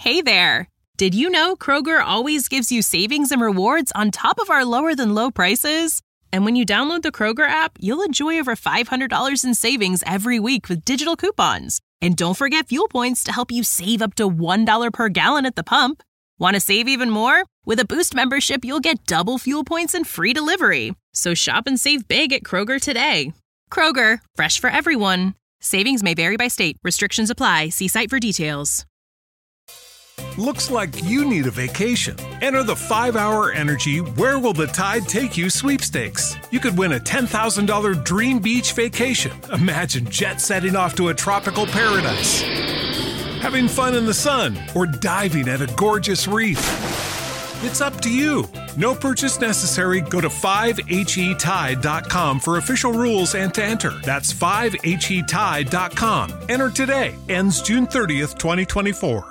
Hey there! Did you know Kroger always gives you savings and rewards on top of our lower-than-low prices? And when you download the Kroger app, you'll enjoy over $500 in savings every week with digital coupons. And don't forget fuel points to help you save up to $1 per gallon at the pump. Want to save even more? With a Boost membership, you'll get double fuel points and free delivery. So shop and save big at Kroger today. Kroger, fresh for everyone. Savings may vary by state. Restrictions apply. See site for details. Looks like you need a vacation. Enter the 5-Hour Energy Where Will the Tide Take You sweepstakes. You could win a $10,000 dream beach vacation. Imagine jet setting off to a tropical paradise, having fun in the sun, or diving at a gorgeous reef. It's up to you. No purchase necessary. Go to 5HETide.com for official rules and to enter. That's 5HETide.com. Enter today. Ends June 30th, 2024.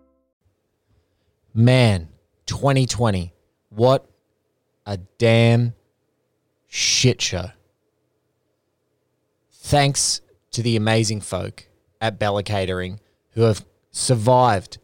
Man, 2020. What a damn shit show. Thanks to the amazing folk at Bella Catering who have survived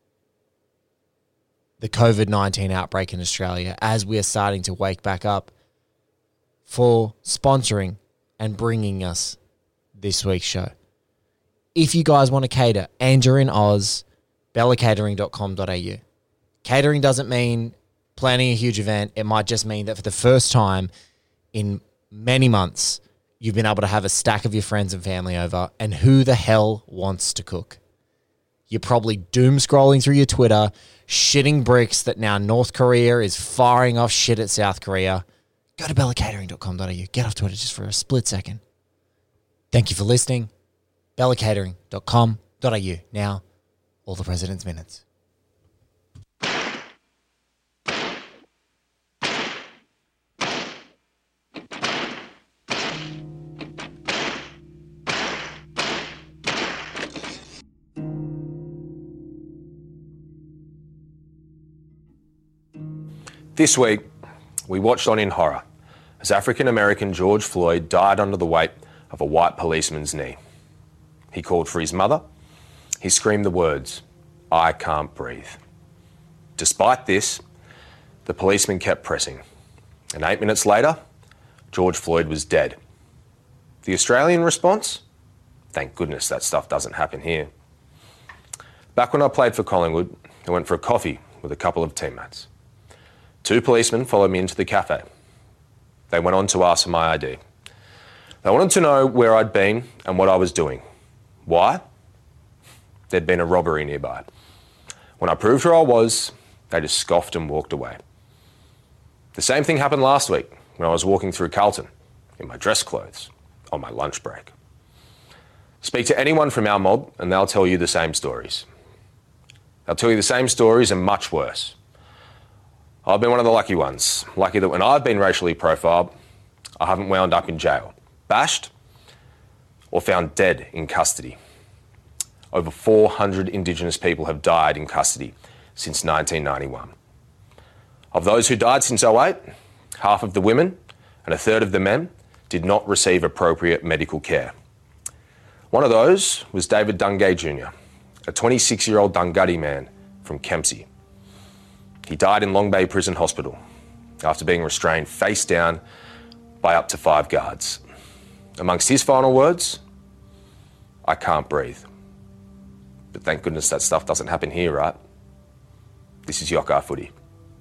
the COVID-19 outbreak in Australia as we are starting to wake back up, for sponsoring and bringing us this week's show. If you guys want to cater and you're in Oz, bellacatering.com.au. Catering doesn't mean planning a huge event. It might just mean that for the first time in many months, you've been able to have a stack of your friends and family over, and who the hell wants to cook? You're probably doom scrolling through your Twitter, shitting bricks that now North Korea is firing off shit at South Korea. Go to bellacatering.com.au. Get off Twitter just for a split second. Thank you for listening. bellacatering.com.au. Now, all the President's Minutes. This week, we watched on in horror as African-American George Floyd died under the weight of a white policeman's knee. He called for his mother. He screamed the words, "I can't breathe." Despite this, the policeman kept pressing. And 8 minutes later, George Floyd was dead. The Australian response? Thank goodness that stuff doesn't happen here. Back when I played for Collingwood, I went for a coffee with a couple of teammates. 2 policemen followed me into the cafe. They went on to ask for my ID. They wanted to know where I'd been and what I was doing. Why? There'd been a robbery nearby. When I proved who I was, they just scoffed and walked away. The same thing happened last week when I was walking through Carlton in my dress clothes on my lunch break. Speak to anyone from our mob and they'll tell you the same stories. They'll tell you the same stories and much worse. I've been one of the lucky ones. Lucky that when I've been racially profiled, I haven't wound up in jail, bashed, or found dead in custody. Over 400 Indigenous people have died in custody since 1991. Of those who died since 2008, half of the women and a third of the men did not receive appropriate medical care. One of those was David Dungay Jr., a 26-year-old Dunghutti man from Kempsey. He died in Long Bay Prison Hospital after being restrained face down by up to 5 guards. Amongst his final words, "I can't breathe." But thank goodness that stuff doesn't happen here, right? This is Yokar Footy.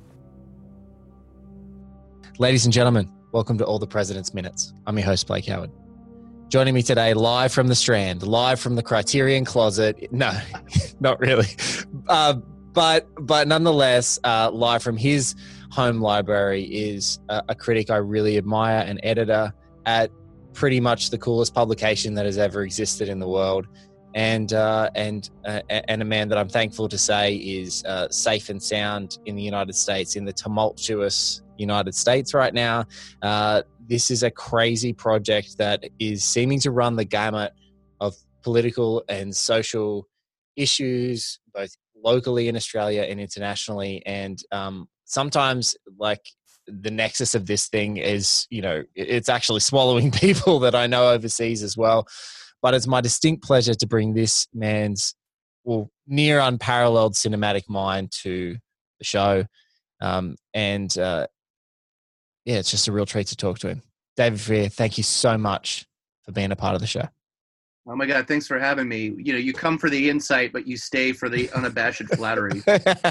Ladies and gentlemen, welcome to All the President's Minutes. I'm your host, Blake Howard. Joining me today, live from the Strand, live from the Criterion Closet. No, not really. But nonetheless, live from his home library is a critic I really admire, an editor at pretty much the coolest publication that has ever existed in the world, and a man that I'm thankful to say is safe and sound in the United States, in the tumultuous United States right now. This is a crazy project that is seeming to run the gamut of political and social issues, both locally in Australia and internationally. And sometimes, like, the nexus of this thing is, you know, it's actually swallowing people that I know overseas as well. But it's my distinct pleasure to bring this man's near unparalleled cinematic mind to the show. It's just a real treat to talk to him. David Freer, thank you so much for being a part of the show. Oh my God, thanks for having me. You come for the insight, but you stay for the unabashed flattery.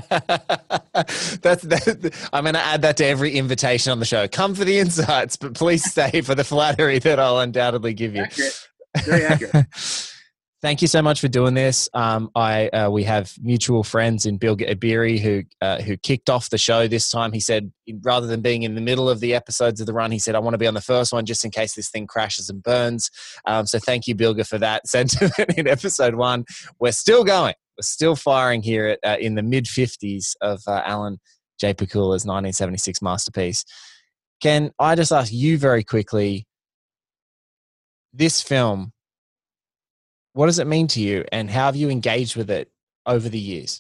I'm going to add that to every invitation on the show. Come for the insights, but please stay for the flattery that I'll undoubtedly give you. Accurate. Very accurate. Thank you so much for doing this. We have mutual friends in Bill Abiri who kicked off the show this time. He said, rather than being in the middle of the episodes of the run, he said, I want to be on the first one just in case this thing crashes and burns. So thank you, Bilger, for that sentiment in episode 1. We're still going. We're still firing here in the mid-50s of Alan J. Pakula's 1976 masterpiece. Can I just ask you very quickly, this film, what does it mean to you, and how have you engaged with it over the years?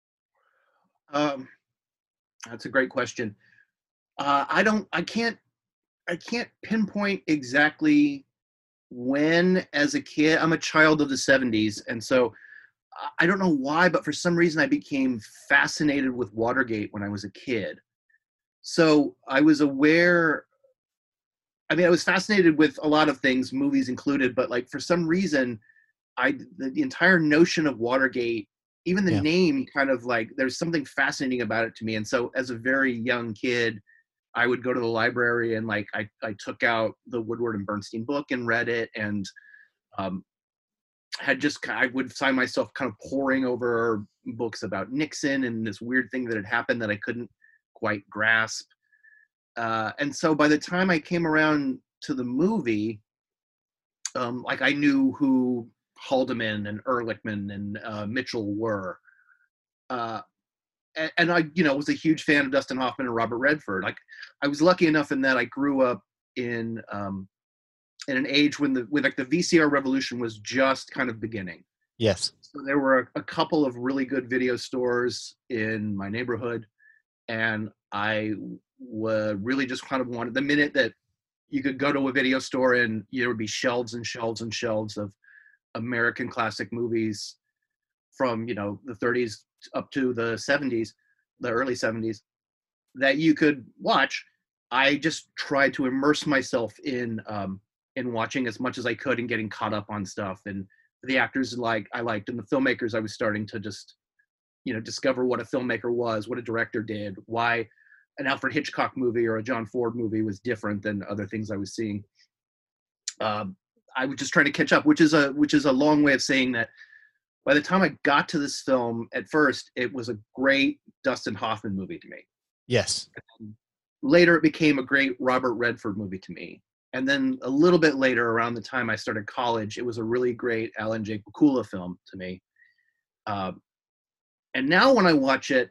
That's a great question. I can't pinpoint exactly when. As a kid, I'm a child of the 70s, and so I don't know why, but for some reason I became fascinated with Watergate when I was a kid. So I was aware. I mean, I was fascinated with a lot of things, movies included, but like for some reason, the entire notion of Watergate, even the name, kind of like there's something fascinating about it to me. And so as a very young kid, I would go to the library and like I took out the Woodward and Bernstein book and read it, and I would find myself kind of poring over books about Nixon and this weird thing that had happened that I couldn't quite grasp. And so by the time I came around to the movie, like I knew who Haldeman and Ehrlichman and Mitchell were. And I, was a huge fan of Dustin Hoffman and Robert Redford. Like I was lucky enough in that I grew up in an age when the VCR revolution was just kind of beginning. Yes. So there were a couple of really good video stores in my neighborhood, and I really just kind of wanted, the minute that you could go to a video store and there would be shelves and shelves and shelves of American classic movies from, the 30s up to the 70s, the early 70s, that you could watch. I just tried to immerse myself in watching as much as I could and getting caught up on stuff. And the actors I liked, and the filmmakers, I was starting to just, discover what a filmmaker was, what a director did, why an Alfred Hitchcock movie or a John Ford movie was different than other things I was seeing. I was just trying to catch up, which is a long way of saying that by the time I got to this film, at first, it was a great Dustin Hoffman movie to me. Yes. And later, it became a great Robert Redford movie to me. And then a little bit later, around the time I started college, it was a really great Alan J. Pakula film to me. And now when I watch it,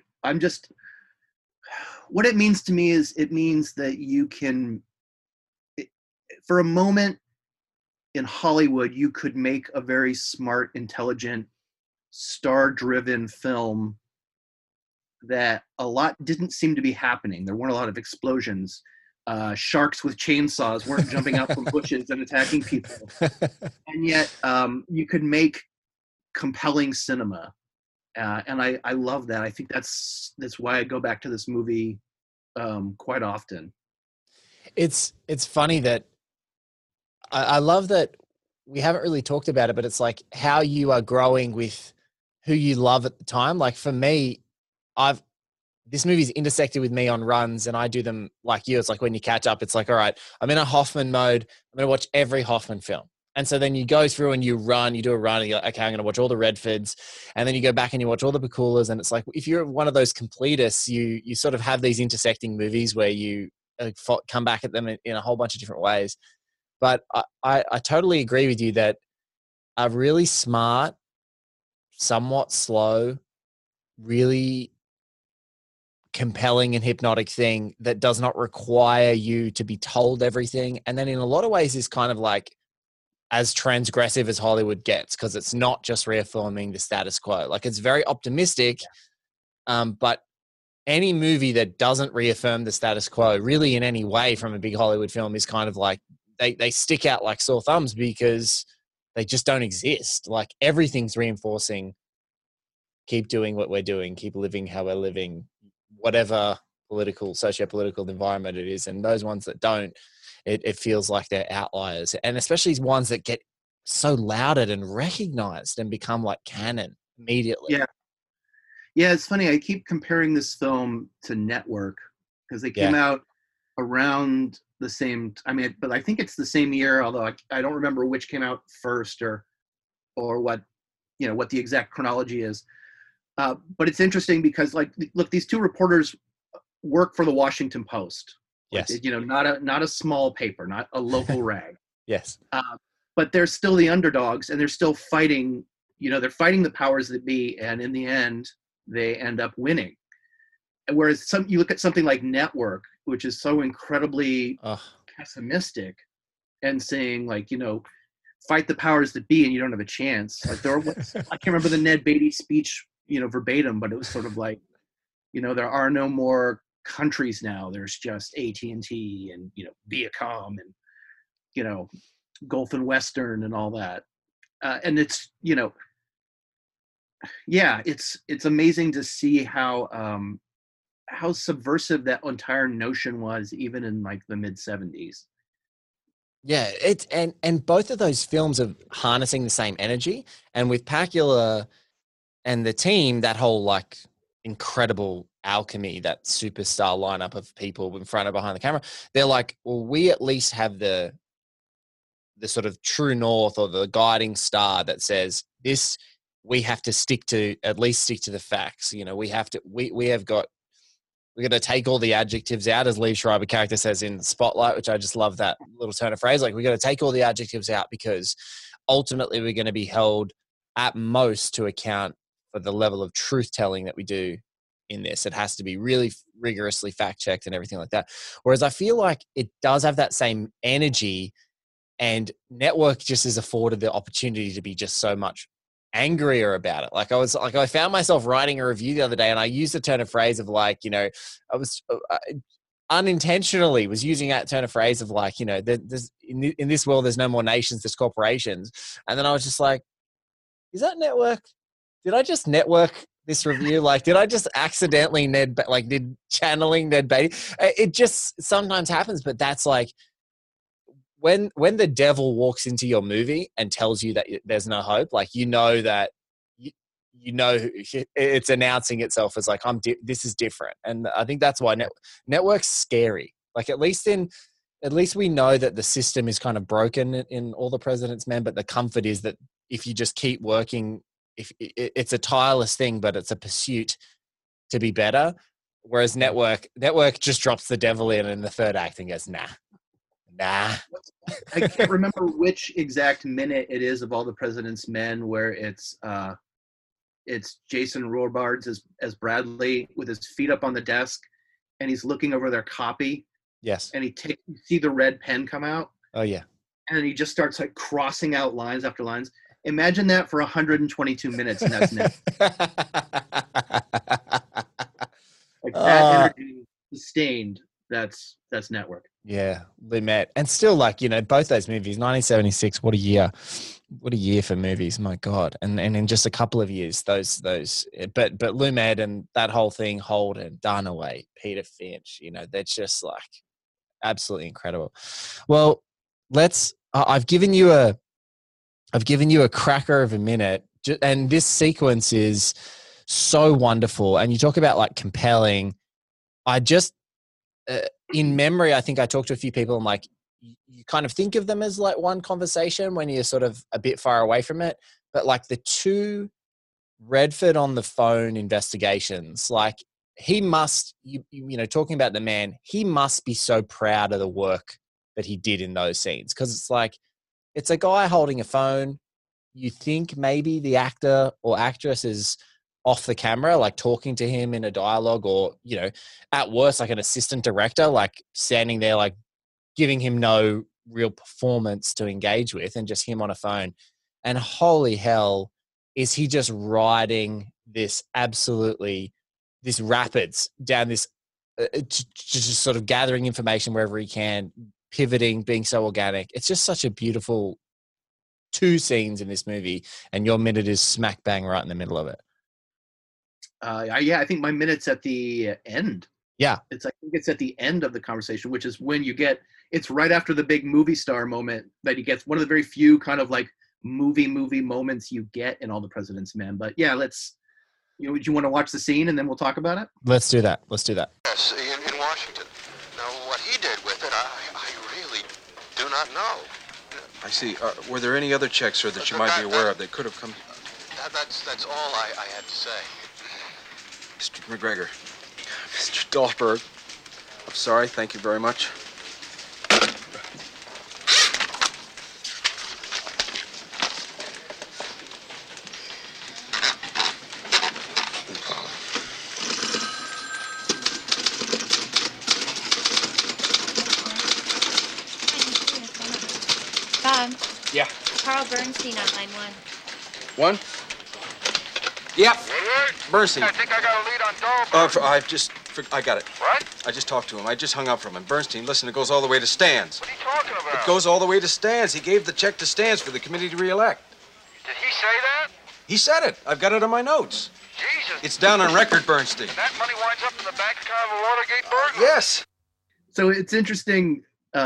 what it means to me is it means that you can, for a moment in Hollywood, you could make a very smart, intelligent, star-driven film that a lot didn't seem to be happening. There weren't a lot of explosions. Sharks with chainsaws weren't jumping out from bushes and attacking people. And yet you could make compelling cinema. And I love that. I think that's why I go back to this movie quite often. It's funny that I love that we haven't really talked about it, but it's like how you are growing with who you love at the time. Like for me, this movie's intersected with me on runs, and I do them like you. It's like when you catch up, it's like, all right, I'm in a Hoffman mode. I'm going to watch every Hoffman film. And so then you go through and you do a run, and you're like, okay, I'm going to watch all the Redfords. And then you go back and you watch all the Pakulas. And it's like, if you're one of those completists, you sort of have these intersecting movies where you come back at them in a whole bunch of different ways. But I totally agree with you that a really smart, somewhat slow, really compelling and hypnotic thing that does not require you to be told everything. And then in a lot of ways is kind of like as transgressive as Hollywood gets, because it's not just reaffirming the status quo. Like it's very optimistic, but any movie that doesn't reaffirm the status quo really in any way from a big Hollywood film is kind of like, they stick out like sore thumbs because they just don't exist. Like everything's reinforcing keep doing what we're doing, keep living how we're living, whatever socio-political environment it is. And those ones that don't, it feels like they're outliers. And especially ones that get so lauded and recognized and become like canon immediately. Yeah, it's funny. I keep comparing this film to Network because they came out around the same. But I think it's the same year. Although I don't remember which came out first or what the exact chronology is. But it's interesting because look, these two reporters work for the Washington Post. Yes. Not a small paper, not a local rag. Yes. But they're still the underdogs, and they're still fighting. They're fighting the powers that be, and in the end, they end up winning. Whereas you look at something like Network, which is so incredibly pessimistic, and saying fight the powers that be, and you don't have a chance. I can't remember the Ned Beatty speech, verbatim, but it was sort of like, there are no more countries now. There's just AT&T and Viacom and Gulf and Western and all that. And it's it's amazing to see how subversive that entire notion was, even in the mid 70s. Yeah, and both of those films are harnessing the same energy. And with Pakula and the team, that whole incredible alchemy, that superstar lineup of people in front and behind the camera, they're like, well, we at least have the sort of true north, or the guiding star that says this. We have to at least stick to the facts. We're going to take all the adjectives out, as Liev Schreiber character says in Spotlight, which I just love that little turn of phrase. We're going to take all the adjectives out because ultimately we're going to be held at most to account for the level of truth telling that we do in this. It has to be really rigorously fact checked and everything like that. Whereas I feel like it does have that same energy, and Network just is afforded the opportunity to be just so much angrier about it. I found myself writing a review the other day, and I used the turn of phrase of I was unintentionally was using that turn of phrase of there's, in this world, there's no more nations, there's corporations. And then I was just like, is that Network? Did I just network this review? Did I just accidentally did channeling Ned Beatty? It just sometimes happens, but that's when the devil walks into your movie and tells you that there's no hope, that it's announcing itself as this is different. And I think that's why Network's scary. At least we know that the system is kind of broken in All the President's Men, but the comfort is that if you just keep working, if it's a tireless thing, but it's a pursuit to be better. Whereas Network just drops the devil in the third act and goes, nah. I can't remember which exact minute it is of All the President's Men where it's Jason Robards as Bradley with his feet up on the desk, and he's looking over their copy. Yes. And you see the red pen come out. Oh yeah. And he just starts crossing out lines after lines. Imagine that for 122 minutes, and that's Network. That energy sustained. That's Network. Yeah, Lumet. And still both those movies, 1976, what a year for movies, my God. And in just a couple of years, but Lumet and that whole thing, Holden, Dunaway, Peter Finch, they're just absolutely incredible. Well, I've given you a cracker of a minute, and this sequence is so wonderful. And you talk about compelling. In memory, I think I talked to a few people and you kind of think of them as one conversation when you're sort of a bit far away from it. But the two Redford on the phone investigations, he must, talking about the man, he must be so proud of the work that he did in those scenes. Cause it's a guy holding a phone. You think maybe the actor or actress is off the camera, talking to him in a dialogue, or, at worst, an assistant director, standing there, giving him no real performance to engage with, and just him on a phone. And holy hell, is he just riding this rapids down this, just sort of gathering information wherever he can, pivoting, being so organic. It's just such a beautiful two scenes in this movie, and your minute is smack bang right in the middle of it. I think my minute's at the end. Yeah. I think it's at the end of the conversation, which is when you get, it's right after the big movie star moment that he gets, one of the very few kind of like movie moments you get in All the President's Men. But yeah, do you want to watch the scene and then we'll talk about it? Let's do that. Yes, in Washington. Now, what he did with it, I really do not know. I see. Were there any other checks, sir, that you might be aware of that could have come? That's all I had to say. Mr. McGregor. Mr. Dahlberg. I'm sorry. Thank you very much. Bob. Yeah. Carl Bernstein on line 1. 1? Yeah. Woodward? Bernstein. I think I got a lead on Dahlberg. I got it. What? I just talked to him. I just hung up from him. Bernstein, listen, it goes all the way to Stans. What are you talking about? It goes all the way to Stans. He gave the check to Stans for the committee to re-elect. Did he say that? He said it. I've got it on my notes. Jesus. It's down on record, Bernstein. And that money winds up in the bank account of a Watergate burglar? Yes. So it's interesting.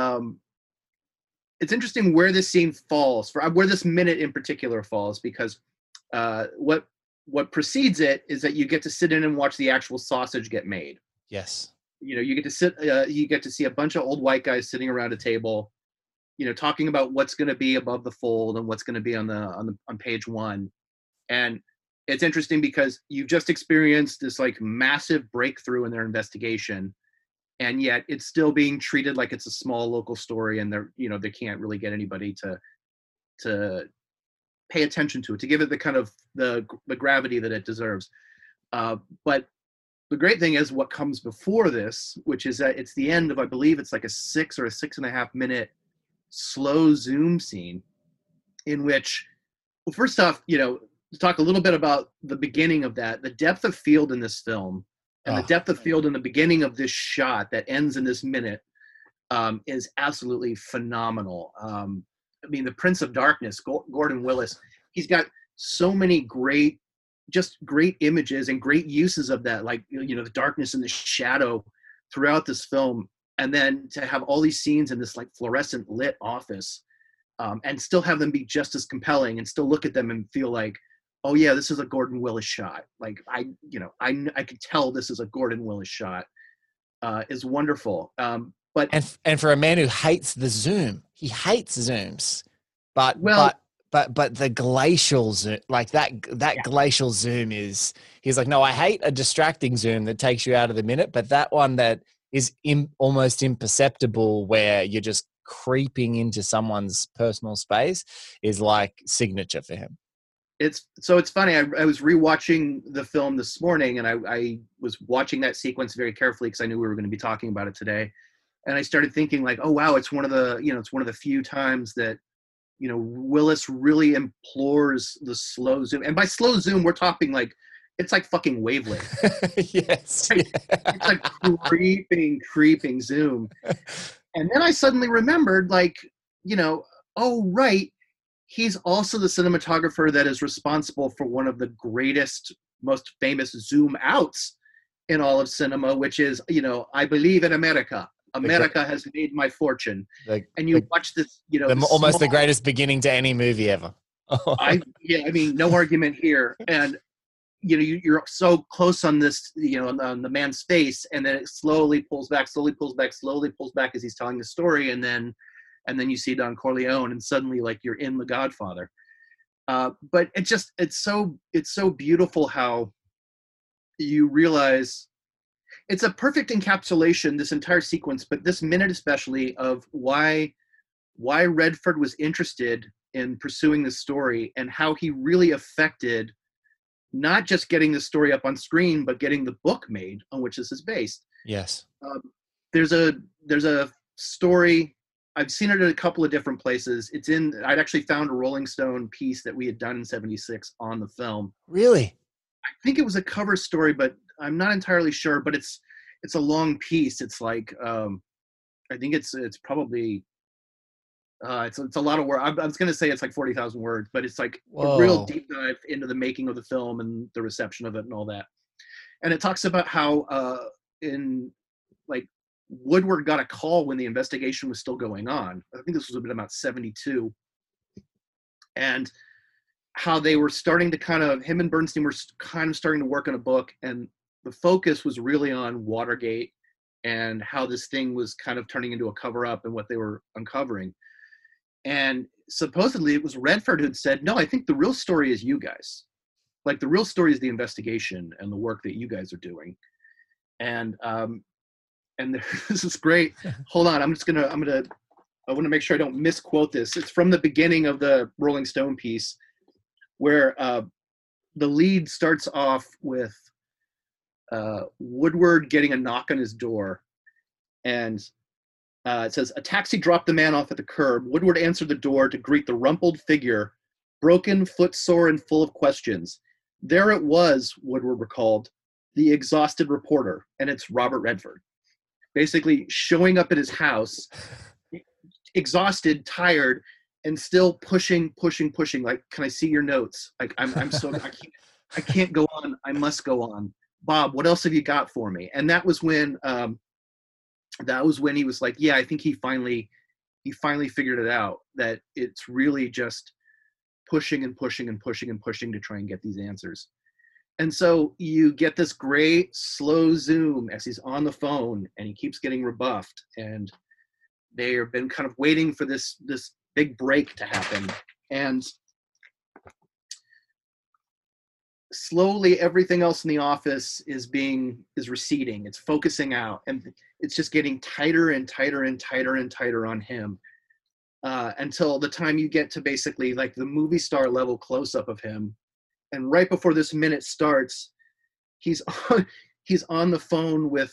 It's interesting where this scene falls, where this minute in particular falls, because what precedes it is that you get to sit in and watch the actual sausage get made. Yes. You get to see a bunch of old white guys sitting around a table, talking about what's going to be above the fold and what's going to be on page 1. And it's interesting because you've just experienced this like massive breakthrough in their investigation, and yet it's still being treated like it's a small local story, and they can't really get anybody to pay attention to it, to give it the kind of the gravity that it deserves. But the great thing is what comes before this, which is that it's the end of, I believe it's like a 6 or a 6.5 minute slow zoom scene in which, well, first off, to talk a little bit about the beginning of that, the depth of field in this film and the depth of field in the beginning of this shot that ends in this minute is absolutely phenomenal. I mean, the Prince of Darkness, Gordon Willis, he's got so many great images and great uses of that, like, the darkness and the shadow throughout this film. And then to have all these scenes in this like fluorescent lit office and still have them be just as compelling and still look at them and feel like, oh yeah, this is a Gordon Willis shot. Like I could tell this is a Gordon Willis shot is wonderful. But for a man who hates the zoom, he hates zooms, but the glacial zoom, like that glacial zoom he's like, no, I hate a distracting zoom that takes you out of the minute, but that one that is almost imperceptible where you're just creeping into someone's personal space is like signature for him. It's funny. I was rewatching the film this morning, and I was watching that sequence very carefully because I knew we were going to be talking about it today. And I started thinking like, oh wow, it's one of the few times that, Willis really implores the slow zoom. And by slow zoom, we're talking like, it's like fucking wavelength. Yes. Right? It's like creeping zoom. And then I suddenly remembered like, oh right, he's also the cinematographer that is responsible for one of the greatest, most famous zoom outs in all of cinema, which is, I believe in America. America has made my fortune. And you watch this, almost the greatest beginning to any movie ever. No argument here. And, you're so close on this, on the man's face, and then it slowly pulls back as he's telling the story. And then you see Don Corleone, and suddenly like you're in The Godfather. But it's so beautiful how you realize it's a perfect encapsulation, this entire sequence, but this minute especially, of why Redford was interested in pursuing this story and how he really affected not just getting the story up on screen, but getting the book made on which this is based. Yes. There's a story. I've seen it at a couple of different places. I'd actually found a Rolling Stone piece that we had done in '76 on the film. Really? I think it was a cover story, but I'm not entirely sure. But it's a long piece. It's like I think it's probably it's a lot of words. I was going to say it's like 40,000 words, but it's like a real deep dive into the making of the film and the reception of it and all that. And it talks about how in like Woodward got a call when the investigation was still going on. I think this was about 72. And how they were starting to him and Bernstein were kind of starting to work on a book, and the focus was really on Watergate and how this thing was kind of turning into a cover-up and what they were uncovering. And supposedly it was Redford who'd said, no, I think the real story is you guys. Like, the real story is the investigation and the work that you guys are doing. And this is great. Hold on, I want to make sure I don't misquote this. It's from the beginning of the Rolling Stone piece, where the lead starts off with Woodward getting a knock on his door, and it says, a taxi dropped the man off at the curb. Woodward answered the door to greet the rumpled figure, broken, footsore, and full of questions. There it was, Woodward recalled, the exhausted reporter, and it's Robert Redford, basically showing up at his house, exhausted, tired, and still pushing. Like, can I see your notes? Like, I'm so, I can't go on. I must go on. Bob, what else have you got for me? And that was when he was like, yeah, I think he finally figured it out, that it's really just pushing to try and get these answers. And so you get this great slow zoom as he's on the phone and he keeps getting rebuffed, and they have been kind of waiting for this big break to happen. And slowly everything else in the office is receding. It's focusing out, and it's just getting tighter and tighter and tighter and tighter on him, until the time you get to basically like the movie star level close-up of him. And right before this minute starts, he's on the phone with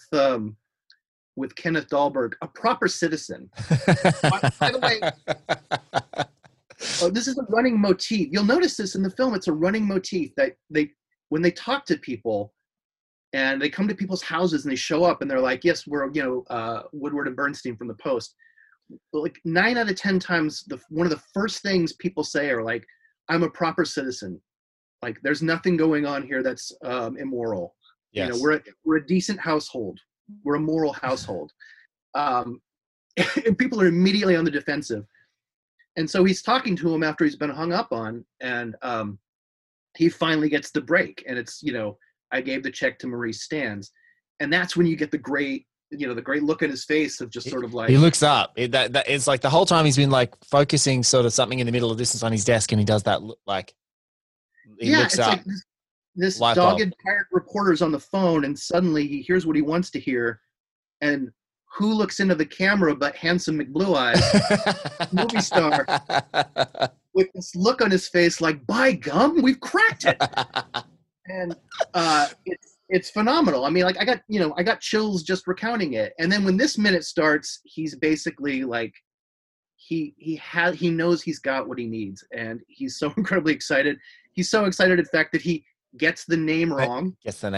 Kenneth Dahlberg, a proper citizen. By the way, this is a running motif. You'll notice this in the film. It's a running motif that when they talk to people and they come to people's houses and they show up and they're like, yes, we're, Woodward and Bernstein from the Post. Like 9 out of 10 times, one of the first things people say are like, I'm a proper citizen. Like, there's nothing going on here that's immoral. Yes. We're a decent household. We're a moral household. And people are immediately on the defensive. And so he's talking to him after he's been hung up on, and he finally gets the break. And it's, I gave the check to Maurice Stans. And that's when you get the great look in his face of just sort of like... He looks up. It's like the whole time he's been like focusing sort of something in the middle of distance on his desk, and he does that look like... He looks up. Like this dogged, tired reporter's on the phone, and suddenly he hears what he wants to hear. And who looks into the camera but handsome McBlue Eyes, movie star, with this look on his face like, by gum, we've cracked it. And it's phenomenal. I mean, like, I got chills just recounting it. And then when this minute starts, he's basically like, he knows he's got what he needs, and he's so incredibly excited. He's so excited, in fact, that he gets the name wrong.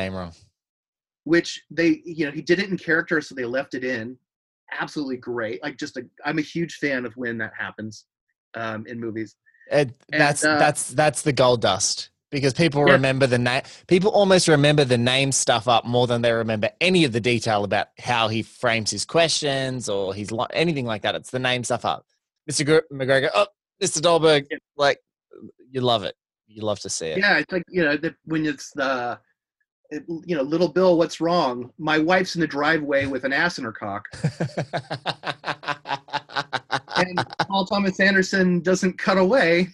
Which he did it in character, so they left it in. Absolutely great. Like, I'm a huge fan of when that happens in movies. That's the gold dust, because people remember the name. People almost remember the name stuff up more than they remember any of the detail about how he frames his questions or anything like that. It's the name stuff up. Mr. McGregor, Mr. Dahlberg, like, you love it. You love to see it. Yeah, it's like, when it's the, little Bill, what's wrong? My wife's in the driveway with an ass in her cock. And Paul Thomas Anderson doesn't cut away.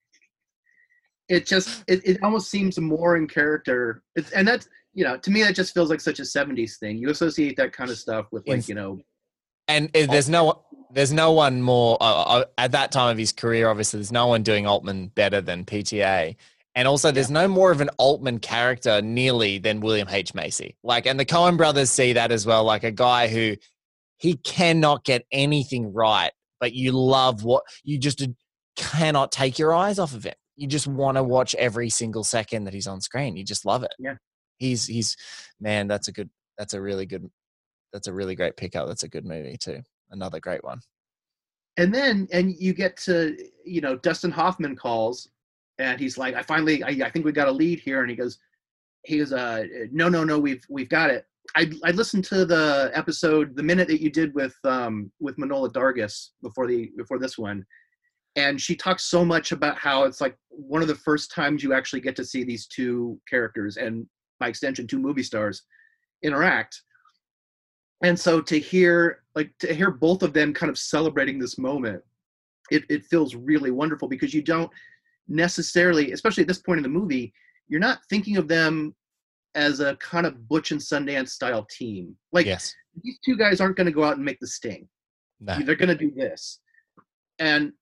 It almost seems more in character. And that's, to me, that just feels like such a 70s thing. You associate that kind of stuff with, like, And there's no one more at that time of his career. Obviously, there's no one doing Altman better than PTA, and also there's no more of an Altman character nearly than William H. Macy. Like, and the Coen brothers see that as well. Like, a guy who he cannot get anything right, but you love what you just cannot take your eyes off of him. You just want to watch every single second that he's on screen. You just love it. Yeah, he's man. That's a really great pickup. That's a good movie too. Another great one. And you get to, Dustin Hoffman calls, and he's like, I think we got a lead here. And he goes, he goes, no, we've got it. I listened to the episode, the minute that you did with Manohla Dargis before this one, and she talks so much about how it's like one of the first times you actually get to see these two characters, and by extension, two movie stars, interact. And so to hear both of them kind of celebrating this moment, it feels really wonderful, because you don't necessarily, especially at this point in the movie, you're not thinking of them as a kind of Butch and Sundance style team. Like, yes. These two guys aren't going to go out and make the Sting. No. They're going to do this. And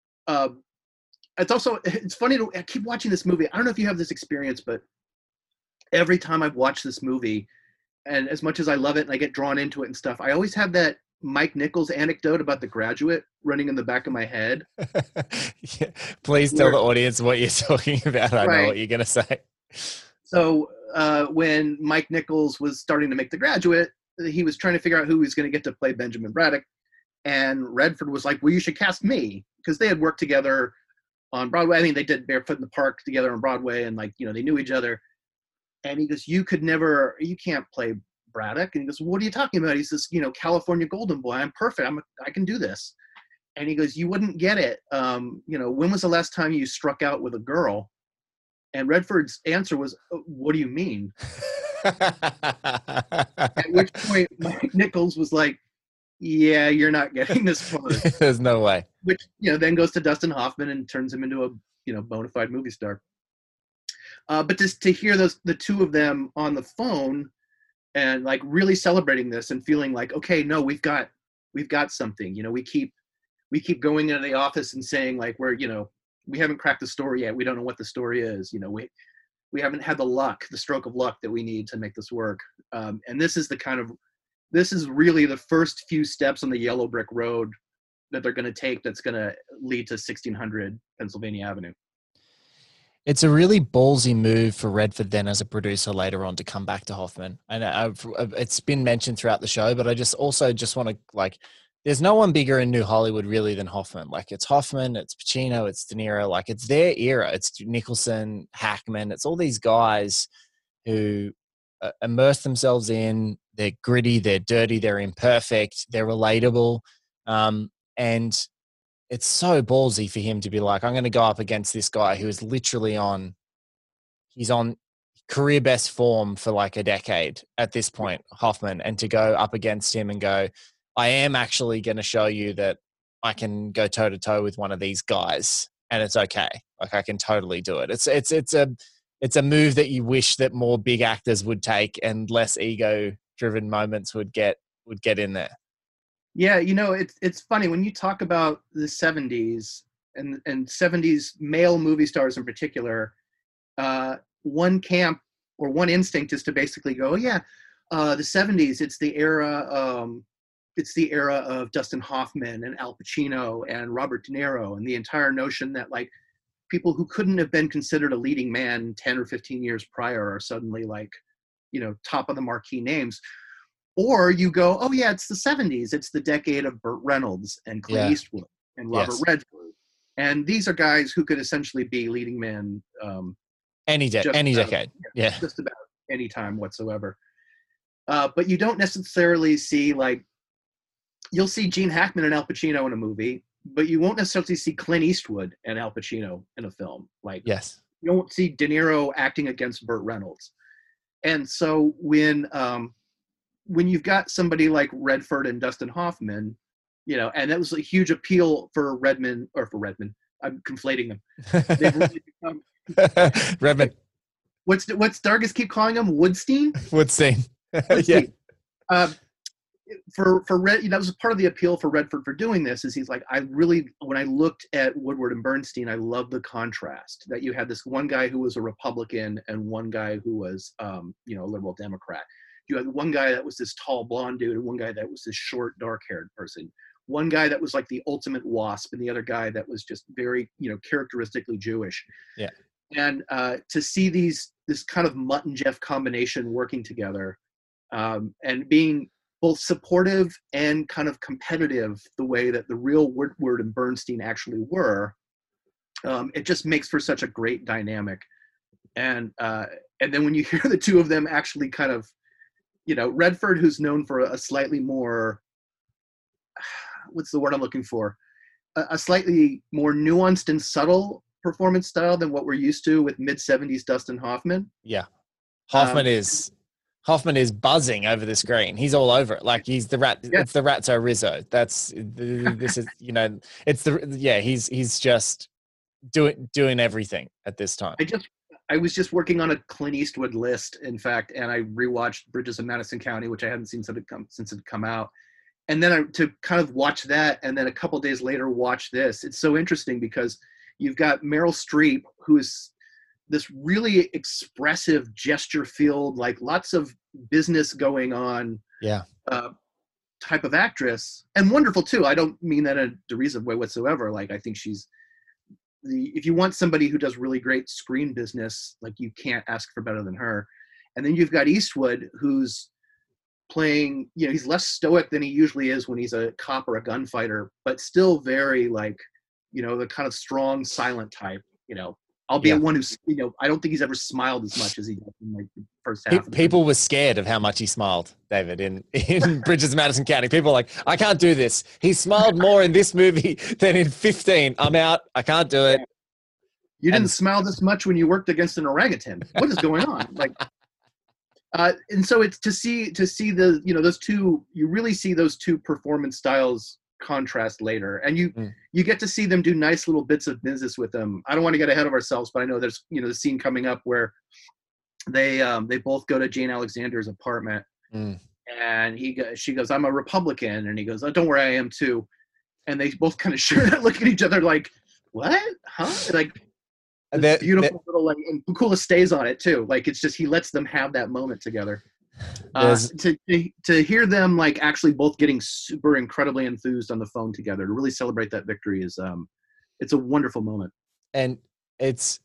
it's funny I keep watching this movie. I don't know if you have this experience, but every time I've watched this movie, and as much as I love it and I get drawn into it and stuff, I always have that Mike Nichols anecdote about The Graduate running in the back of my head. Yeah. Please tell the audience what you're talking about. I know what you're going to say. So when Mike Nichols was starting to make The Graduate, he was trying to figure out who he was going to get to play Benjamin Braddock. And Redford was like, well, you should cast me, because they had worked together on Broadway. I mean, they did Barefoot in the Park together on Broadway, and they knew each other. And he goes, you can't play Braddock. And he goes, what are you talking about? He says, California Golden Boy, I'm perfect. I can do this. And he goes, you wouldn't get it. When was the last time you struck out with a girl? And Redford's answer was, what do you mean? At which point Mike Nichols was like, yeah, you're not getting this part. There's no way. Which, then goes to Dustin Hoffman and turns him into a, bona fide movie star. But just to hear the two of them on the phone and like really celebrating this and feeling like, okay, no, we've got something. We keep going into the office and saying like, we haven't cracked the story yet. We don't know what the story is. We haven't had the stroke of luck that we need to make this work. And this is really the first few steps on the yellow brick road that they're going to take that's going to lead to 1600 Pennsylvania Avenue. It's a really ballsy move for Redford then as a producer later on to come back to Hoffman. And it's been mentioned throughout the show, but I just want to there's no one bigger in New Hollywood really than Hoffman. Like it's Hoffman, it's Pacino, it's De Niro, like it's their era. It's Nicholson, Hackman. It's all these guys who immerse themselves in, they're gritty, they're dirty, they're imperfect, they're relatable. And it's so ballsy for him to be like, I'm going to go up against this guy who is literally he's on career best form for like a decade at this point, Hoffman, and to go up against him and go, I am actually going to show you that I can go toe to toe with one of these guys and it's okay. Like I can totally do it. It's a move that you wish that more big actors would take and less ego driven moments would get in there. Yeah, it's funny when you talk about the 70s and 70s male movie stars in particular, one camp or one instinct is to basically go, the 70s, it's the era of Dustin Hoffman and Al Pacino and Robert De Niro, and the entire notion that like people who couldn't have been considered a leading man 10 or 15 years prior are suddenly like, top of the marquee names. Or you go, oh yeah, it's the 70s. It's the decade of Burt Reynolds and Clint Eastwood and Robert Redford. And these are guys who could essentially be leading men. Any decade. Yeah. Just about any time whatsoever. But you don't necessarily see you'll see Gene Hackman and Al Pacino in a movie, but you won't necessarily see Clint Eastwood and Al Pacino in a film. Yes. You won't see De Niro acting against Burt Reynolds. And so when you've got somebody like Redford and Dustin Hoffman, and that was a huge appeal for Redman. I'm conflating them. They've really become Redman. What's Dargis keep calling him? Woodstein? Woodstein. Yeah. For Red, that was part of the appeal for Redford for doing this. Is he's like, when I looked at Woodward and Bernstein, I love the contrast that you had this one guy who was a Republican and one guy who was, a liberal Democrat. You had one guy that was this tall blonde dude and one guy that was this short, dark-haired person. One guy that was like the ultimate WASP and the other guy that was just very, characteristically Jewish. Yeah. And to see this kind of Mutt and Jeff combination working together and being both supportive and kind of competitive the way that the real Woodward and Bernstein actually were, it just makes for such a great dynamic. And And then when you hear the two of them actually kind of, Redford, who's known for a slightly more, what's the word I'm looking for? A slightly more nuanced and subtle performance style than what we're used to with mid-70s Dustin Hoffman. Yeah. Hoffman is buzzing over the screen. He's all over it. Like he's the rat. Yeah. It's the Ratso Rizzo. This is, he's just doing everything at this time. I was just working on a Clint Eastwood list, in fact, and I rewatched Bridges of Madison County, which I hadn't seen since it had come out. And then to kind of watch that, and then a couple days later watch this. It's so interesting because you've got Meryl Streep, who is this really expressive, gesture-filled, like lots of business going on, type of actress, and wonderful too. I don't mean that in a derisive way whatsoever. Like I think if you want somebody who does really great screen business, like you can't ask for better than her. And then you've got Eastwood, who's playing, he's less stoic than he usually is when he's a cop or a gunfighter, but still very like, the kind of strong, silent type, albeit one who's, I don't think he's ever smiled as much as he did in like the first half. People were scared of how much he smiled, David, in Bridges of Madison County. People were like, I can't do this. He smiled more in this movie than in 15. I'm out. I can't do it. You didn't smile this much when you worked against an orangutan. What is going on? Like, and so it's to see the, those two, you really see those two performance styles contrast later, and you get to see them do nice little bits of business with them. I don't want to get ahead of ourselves, but I know there's the scene coming up where they both go to Jane Alexander's apartment, and she goes, I'm a Republican, and he goes, oh, don't worry, I am too. And they both kind of look at each other like, what? Huh? Like this beautiful little, like, and Pakula stays on it too. Like it's just, he lets them have that moment together. To hear them like actually both getting super incredibly enthused on the phone together to really celebrate that victory is it's a wonderful moment. And it's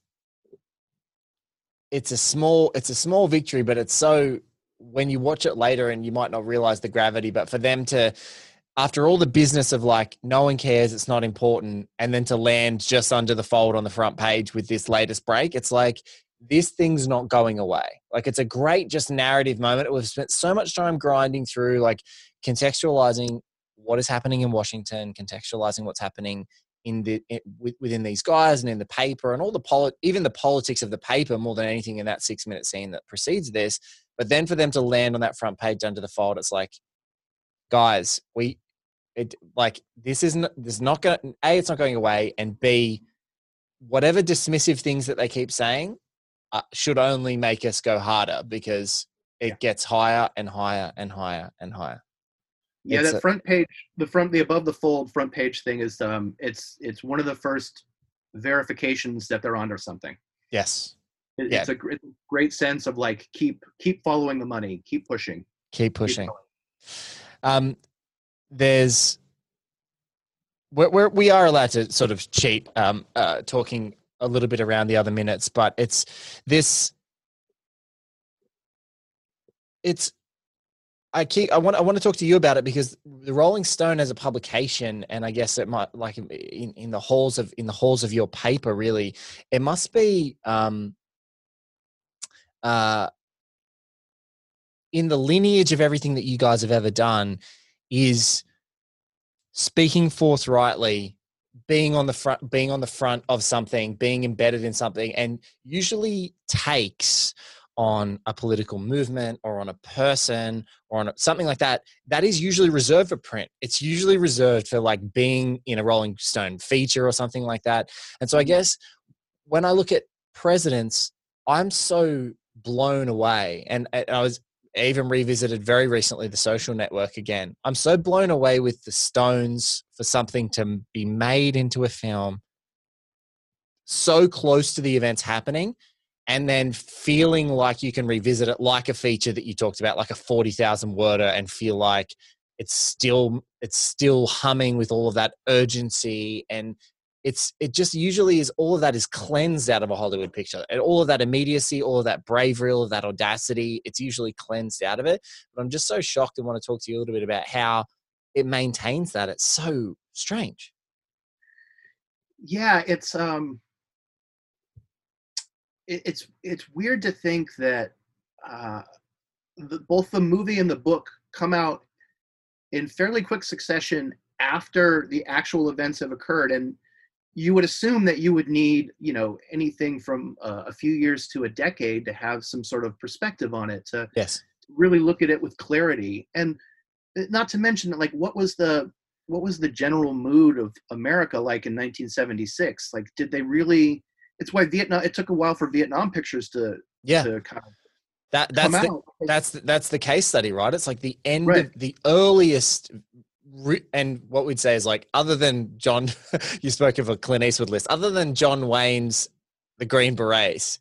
a small victory, but it's so, when you watch it later and you might not realize the gravity, but for them to, after all the business of like, no one cares, it's not important, and then to land just under the fold on the front page with this latest break, it's like, this thing's not going away. Like it's a great just narrative moment. We've spent so much time grinding through, like contextualizing what is happening in Washington, contextualizing what's happening within these guys and in the paper and all even the politics of the paper more than anything in that 6-minute scene that precedes this. But then for them to land on that front page under the fold, it's like, guys, it's not going away, and B, whatever dismissive things that they keep saying should only make us go harder, because it gets higher and higher and higher and higher. Yeah, that front page, the above the fold front page thing is it's one of the first verifications that they're onto something. Yes. It's a great sense of like keep following the money, keep pushing. We are allowed to sort of cheat, talking a little bit around the other minutes, but I want to talk to you about it, because the Rolling Stone as a publication, and I guess it might, like in the halls of your paper, really, it must be in the lineage of everything that you guys have ever done, is speaking forthrightly, being on the front of something, being embedded in something, and usually takes on a political movement or on a person or on something like that, that is usually reserved for print. It's usually reserved for like being in a Rolling Stone feature or something like that. And so I guess when I look at Presidents, I'm so blown away. And I even revisited very recently The Social Network again. I'm so blown away with the Stones for something to be made into a film so close to the events happening, and then feeling like you can revisit it like a feature that you talked about, like a 40,000 worder, and feel like it's still humming with all of that urgency. And it just usually is, all of that is cleansed out of a Hollywood picture, and all of that immediacy, all of that bravery, all of that audacity, it's usually cleansed out of it. But I'm just so shocked and want to talk to you a little bit about how it maintains that. It's so strange. Yeah, it's it's weird to think that both the movie and the book come out in fairly quick succession after the actual events have occurred, and you would assume that you would need, anything from a few years to a decade to have some sort of perspective on it, to really look at it with clarity. And not to mention that, like, what was the general mood of America like in 1976? Like, did they really? It's why it took a while for Vietnam pictures to kind of that's the case study, right? It's like the end of the earliest, and what we'd say is, like, other than John, you spoke of a Clint Eastwood list, other than John Wayne's The Green Berets,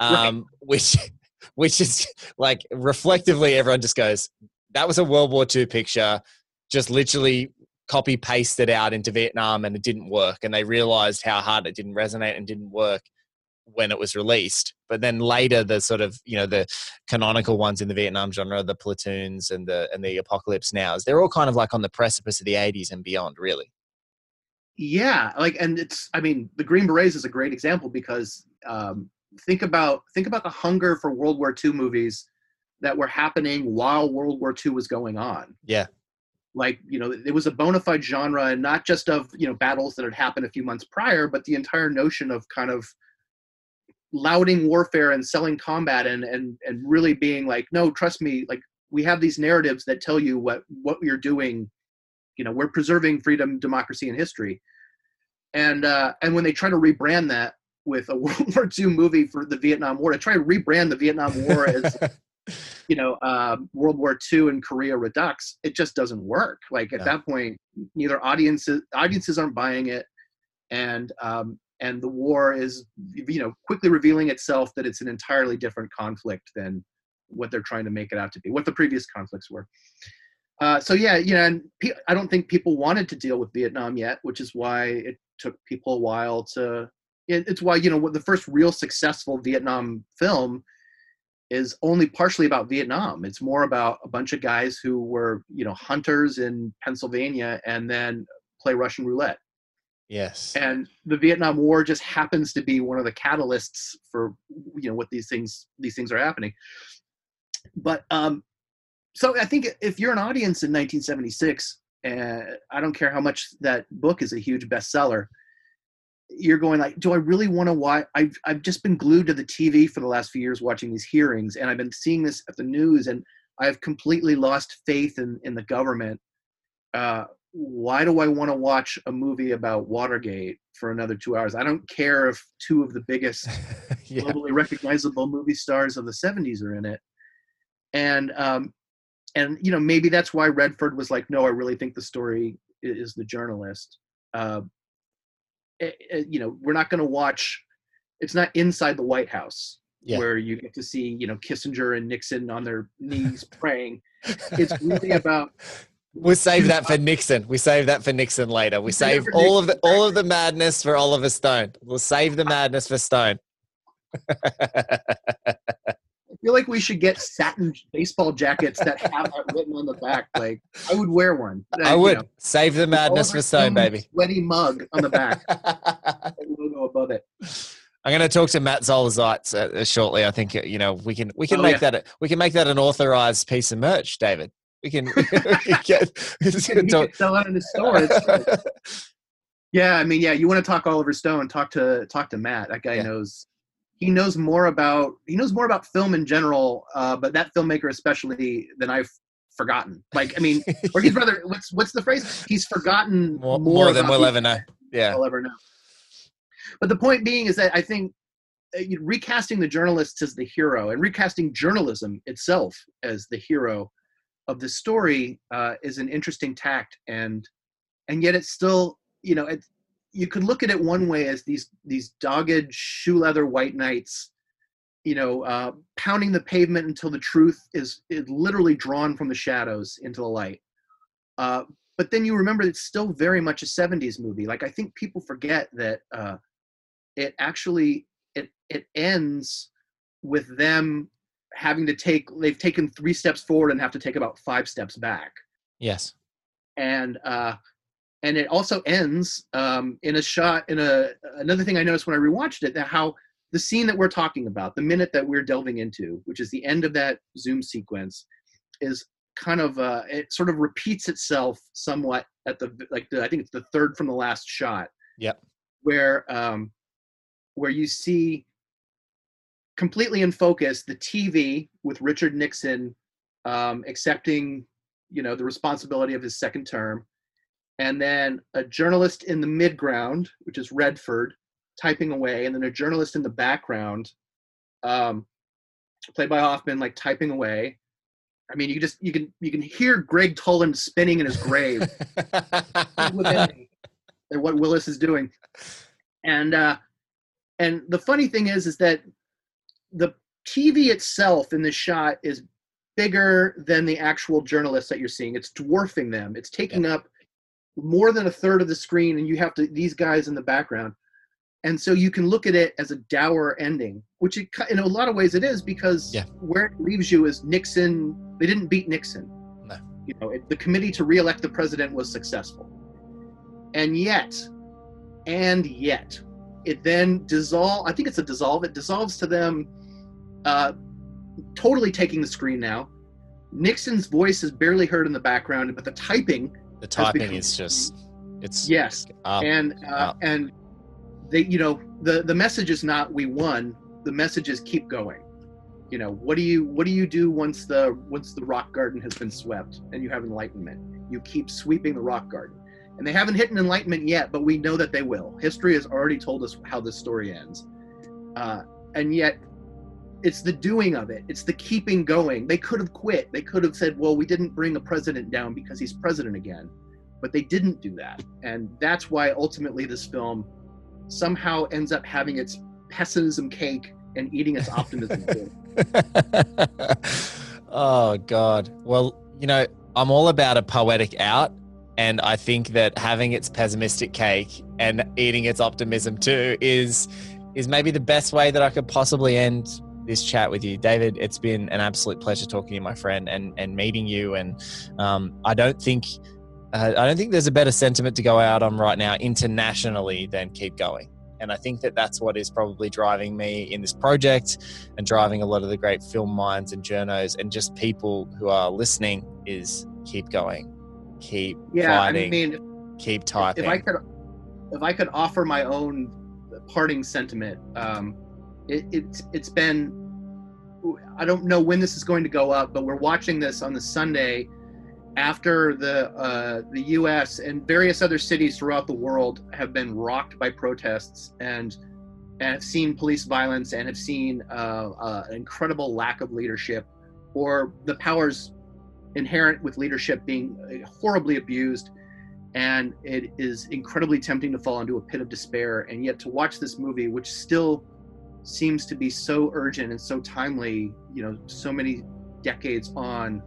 which is like, reflectively, everyone just goes, that was a World War II picture, just literally copy pasted out into Vietnam, and it didn't work. And they realized how hard it didn't resonate and didn't work when it was released. But then later, the sort of, the canonical ones in the Vietnam genre, the Platoons and the Apocalypse Nows, they're all kind of like on the precipice of the 80s and beyond, really. Yeah. And the Green Berets is a great example, because think about the hunger for World War II movies that were happening while World War II was going on. Yeah. Like, it was a bona fide genre, and not just of, battles that had happened a few months prior, but the entire notion of kind of lauding warfare and selling combat and really being like, no, trust me, like, we have these narratives that tell you what you're doing. We're preserving freedom, democracy, and history. And when they try to rebrand that with a World War II movie for the Vietnam War, to try to rebrand the Vietnam War as World War II and Korea Redux, it just doesn't work. Like, at that point, neither audiences aren't buying it, and the war is, quickly revealing itself that it's an entirely different conflict than what they're trying to make it out to be, what the previous conflicts were. And I don't think people wanted to deal with Vietnam yet, which is why it took people a while to. It's why the first real successful Vietnam film is only partially about Vietnam. It's more about a bunch of guys who were, hunters in Pennsylvania and then play Russian roulette. Yes. And the Vietnam War just happens to be one of the catalysts for, what these things are happening. But so I think if you're an audience in 1976, I don't care how much that book is a huge bestseller, you're going like, do I really want to watch? I've just been glued to the TV for the last few years watching these hearings, and I've been seeing this at the news, and I've completely lost faith in the government. Why do I want to watch a movie about Watergate for another 2 hours? I don't care if two of the biggest globally recognizable movie stars of the 70s are in it. And maybe that's why Redford was like, no, I really think the story is the journalist. We're not going to watch. It's not Inside the White House where you get to see, Kissinger and Nixon on their knees praying. It's really about. We'll save that for Nixon. We save that for Nixon later. We save all of the madness for Oliver Stone. We'll save the madness for Stone. I feel like we should get satin baseball jackets that have that written on the back. Like, I would wear one. I would. Save the madness for Stone, baby. Sweaty mug on the back. Logo above it. I'm going to talk to Matt Zolazite shortly. I think we can make that an authorized piece of merch, David. We can get sell out in the store. You want to talk Oliver Stone? Talk to Matt. That guy knows. He knows more about film in general, but that filmmaker especially than I've forgotten. Like, or he's rather, what's the phrase? He's forgotten more than we'll ever know. Yeah, we'll ever know. But the point being is that I think recasting the journalists as the hero and recasting journalism itself as the hero of the story is an interesting tact, and yet it's still, you could look at it one way as these dogged shoe leather white knights, pounding the pavement until the truth is literally drawn from the shadows into the light. But then you remember it's still very much a 70s movie. Like, I think people forget that it actually it ends with them having to they've taken 3 steps forward and have to take about 5 steps back. Yes. And it also ends in a shot another thing I noticed when I rewatched it, that how the scene that we're talking about, the minute that we're delving into, which is the end of that Zoom sequence, is kind of it sort of repeats itself somewhat at I think it's the third from the last shot. Yep. Where you see completely in focus the TV with Richard Nixon accepting, the responsibility of his second term, and then a journalist in the midground, which is Redford, typing away, and then a journalist in the background, played by Hoffman, like typing away. I mean, you can hear Greg Toland spinning in his grave and what Willis is doing, and the funny thing is that the TV itself in this shot is bigger than the actual journalists that you're seeing. It's dwarfing them. It's taking up more than a third of the screen, and you have these guys in the background. And so you can look at it as a dour ending, which in a lot of ways it is, because where it leaves you is Nixon. They didn't beat Nixon. No. The committee to reelect the president was successful. And yet, it then dissolves. I think it's a dissolve. It dissolves to them totally taking the screen now. Nixon's voice is barely heard in the background, but the typing is just, it's and they, the message is not "we won." The message is "keep going." What do you do once the rock garden has been swept and you have enlightenment? You keep sweeping the rock garden, and they haven't hit an enlightenment yet, but we know that they will. History has already told us how this story ends, and yet it's the doing of it. It's the keeping going. They could have quit. They could have said, "Well, we didn't bring a president down because he's president again," but they didn't do that, and that's why ultimately this film somehow ends up having its pessimism cake and eating its optimism cake. Oh God. Well, I'm all about a poetic out, and I think that having its pessimistic cake and eating its optimism too is maybe the best way that I could possibly end this chat with you. David, it's been an absolute pleasure talking to you, my friend, and meeting you. And I don't think there's a better sentiment to go out on right now internationally than keep going. And I think that that's what is probably driving me in this project and driving a lot of the great film minds and journos and just people who are listening is keep going, keep fighting, keep typing. If I could offer my own parting sentiment, it's been, I don't know when this is going to go up, but we're watching this on the Sunday after the U.S. and various other cities throughout the world have been rocked by protests and have seen police violence and have seen an incredible lack of leadership, or the powers inherent with leadership being horribly abused. And it is incredibly tempting to fall into a pit of despair. And yet to watch this movie, which still seems to be so urgent and so timely, so many decades on,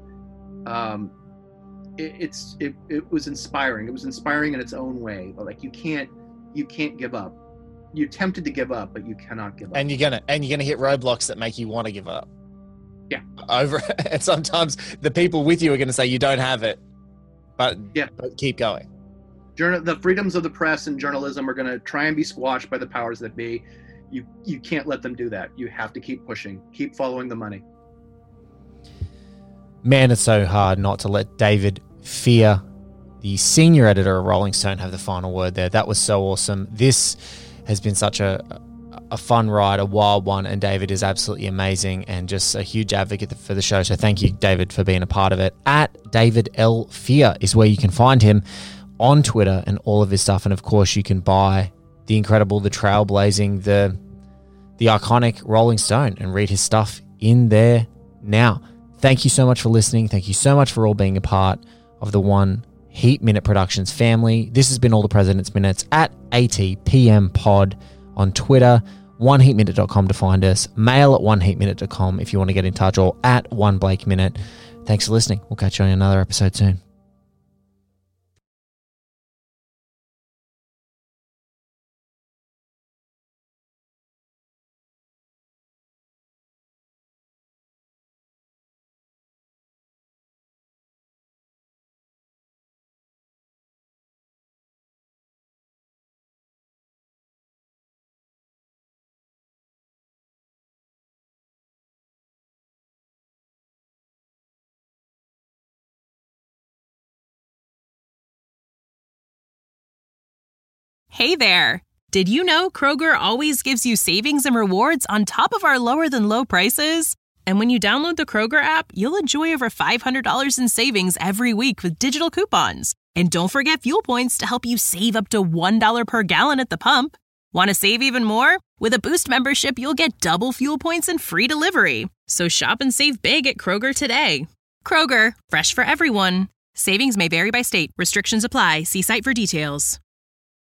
it was inspiring. It was inspiring in its own way. Like you can't give up. You're tempted to give up, but you cannot give up. And you're gonna hit roadblocks that make you want to give up. Yeah. And sometimes the people with you are going to say you don't have it, but keep going. The freedoms of the press and journalism are going to try and be squashed by the powers that be. You can't let them do that. You have to keep pushing. Keep following the money. Man, it's so hard not to let David Fear, the senior editor of Rolling Stone, have the final word there. That was so awesome. This has been such a fun ride, a wild one, and David is absolutely amazing and just a huge advocate for the show. So thank you, David, for being a part of it. At David L. Fear is where you can find him on Twitter and all of his stuff. And of course, you can buy the incredible, the trailblazing, the iconic Rolling Stone and read his stuff in there now. Thank you so much for listening. Thank you so much for all being a part of the One Heat Minute Productions family. This has been All the President's Minutes at ATPM Pod on Twitter, oneheatminute.com to find us, mail at oneheatminute.com if you want to get in touch, or at OneBlakeMinute. Thanks for listening. We'll catch you on another episode soon. Hey there! Did you know Kroger always gives you savings and rewards on top of our lower than low prices? And when you download the Kroger app, you'll enjoy over $500 in savings every week with digital coupons. And don't forget fuel points to help you save up to $1 per gallon at the pump. Want to save even more? With a Boost membership, you'll get double fuel points and free delivery. So shop and save big at Kroger today. Kroger, fresh for everyone. Savings may vary by state. Restrictions apply. See site for details.